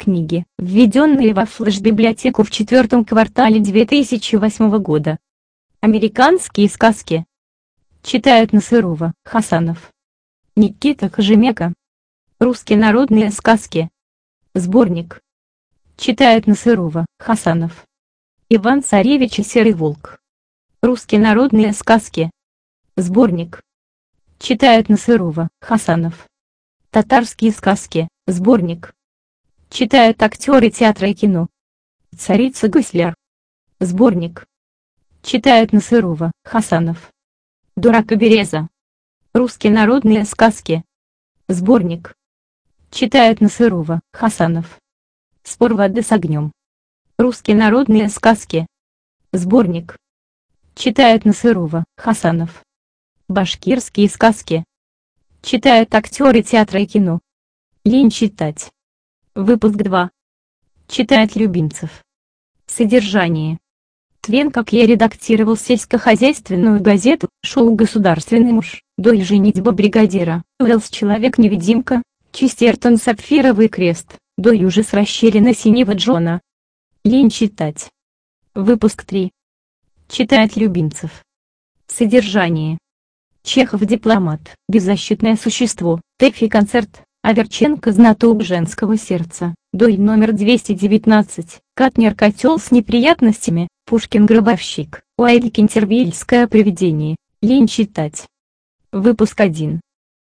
Книги, введенные во флеш-библиотеку в четвертом квартале 2008 года. Американские сказки. Читают Насырова, Хасанов. Никита Кожемяка. Русские народные сказки. Сборник. Читают Насырова, Хасанов. Иван-Царевич и Серый волк. Русские народные сказки. Сборник. Читают Насырова, Хасанов. Татарские сказки. Сборник. Читают актеры театра и кино. Царица Гусляр. Сборник. Читают Насырова, Хасанов. Дурак и Береза. Русские народные сказки. Сборник. Читают Насырова, Хасанов. Спор воды с огнем. Русские народные сказки. Сборник. Читают Насырова, Хасанов. Башкирские сказки. Читают актеры театра и кино. Лень читать. Выпуск 2. Читает Любимцев. Содержание. Твен, как я редактировал сельскохозяйственную газету, шоу «Государственный муж», до и женитьба бригадира, Уэллс «Человек-невидимка», Честертон «Сапфировый крест», до и ужас расщелина синего Джона. Лень читать. Выпуск 3. Читает Любимцев. Содержание. Чехов дипломат, беззащитное существо, Тэффи концерт, Аверченко знаток женского сердца, Дой номер 219, Катнер котел с неприятностями, Пушкин гробовщик, Уайль кентервильское привидение, лень читать. Выпуск 1.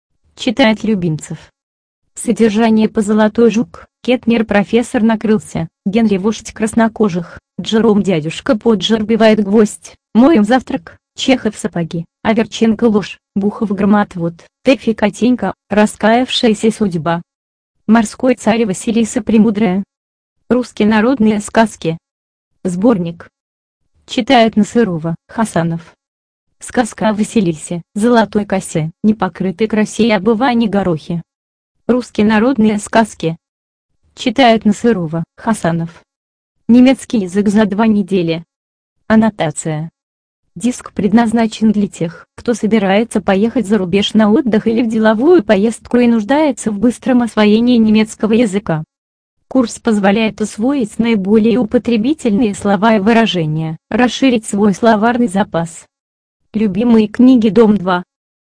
Читает Любимцев. Содержание по Золотой жук, Кетнер профессор накрылся, Генри вождь краснокожих, Джером дядюшка Поджер бивает гвоздь, моем завтрак, Чехов сапоги, Аверченко ложь, Бухов громотвод, Тэффи котенька, раскаявшаяся судьба. Морской царь Василиса Премудрая. Русские народные сказки. Сборник. Читают Насырова, Хасанов. Сказка о Василисе, золотой косе, непокрытой красе и обывании горохи. Русские народные сказки. Читают Насырова, Хасанов. Немецкий язык за 2 недели. Аннотация. Диск предназначен для тех, кто собирается поехать за рубеж на отдых или в деловую поездку и нуждается в быстром освоении немецкого языка. Курс позволяет усвоить наиболее употребительные слова и выражения, расширить свой словарный запас. Любимые книги Дом 2.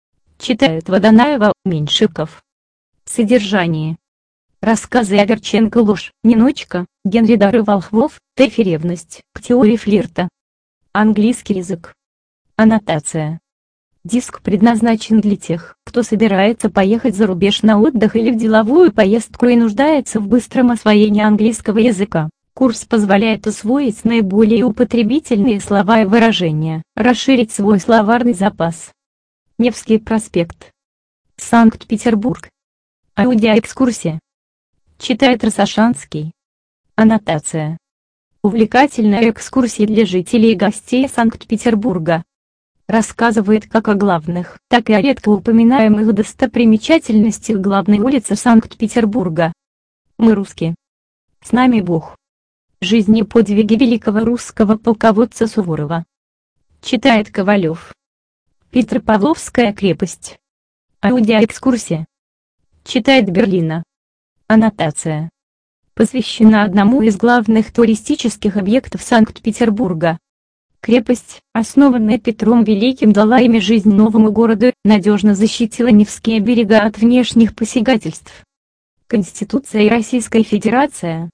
Читают Водонаева, Меньшиков. Содержание. Рассказы Аверченко ложь, Ниночка, Генри Дары Волхвов, Тэффи ревность, к теории флирта. Английский язык. Аннотация. Диск предназначен для тех, кто собирается поехать за рубеж на отдых или в деловую поездку и нуждается в быстром освоении английского языка. Курс позволяет усвоить наиболее употребительные слова и выражения, расширить свой словарный запас. Невский проспект. Санкт-Петербург. Аудиоэкскурсия. Читает Росошанский. Аннотация. Увлекательная экскурсия для жителей и гостей Санкт-Петербурга. Рассказывает как о главных, так и о редко упоминаемых достопримечательностях главной улицы Санкт-Петербурга. Мы русские. С нами Бог. Жизни и подвиги великого русского полководца Суворова. Читает Ковалев. Петропавловская крепость. Аудиоэкскурсия. Читает Берлина. Аннотация. Посвящена одному из главных туристических объектов Санкт-Петербурга. Крепость, основанная Петром Великим, дала имя жизнь новому городу, надежно защитила Невские берега от внешних посягательств. Конституция и Российская Федерация.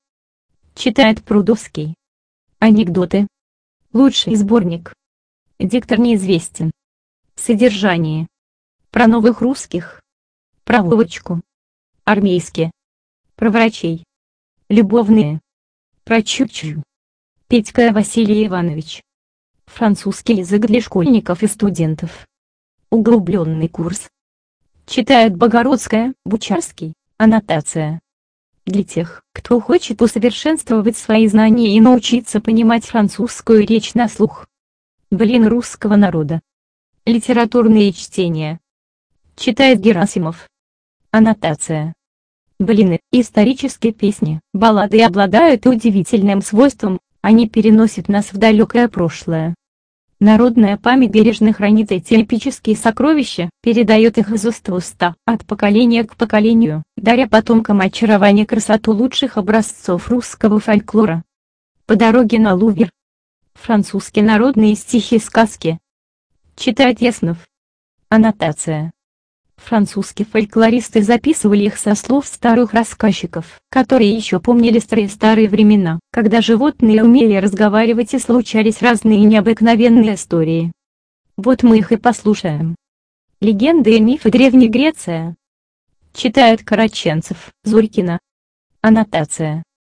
Читает Прудовский. Анекдоты. Лучший сборник. Диктор неизвестен. Содержание. Про новых русских. Про Вовочку. Армейские. Про врачей. Любовные. Про Чучу. Петька Василий Иванович. Французский язык для школьников и студентов. Углубленный курс. Читает Богородская, Бучарский. Аннотация. Для тех, кто хочет усовершенствовать свои знания и научиться понимать французскую речь на слух. Блин русского народа. Литературные чтения. Читает Герасимов. Аннотация. Блины, исторические песни, баллады обладают удивительным свойством, они переносят нас в далекое прошлое. Народная память бережно хранит эти эпические сокровища, передает их из уст в уста, от поколения к поколению, даря потомкам очарование красоту лучших образцов русского фольклора. По дороге на Лувр. Французские народные стихи-сказки. Читает Яснов. Аннотация. Французские фольклористы записывали их со слов старых рассказчиков, которые еще помнили старые времена, когда животные умели разговаривать и случались разные необыкновенные истории. Вот мы их и послушаем. Легенды и мифы Древней Греции. Читает Караченцев, Зурькина. Аннотация.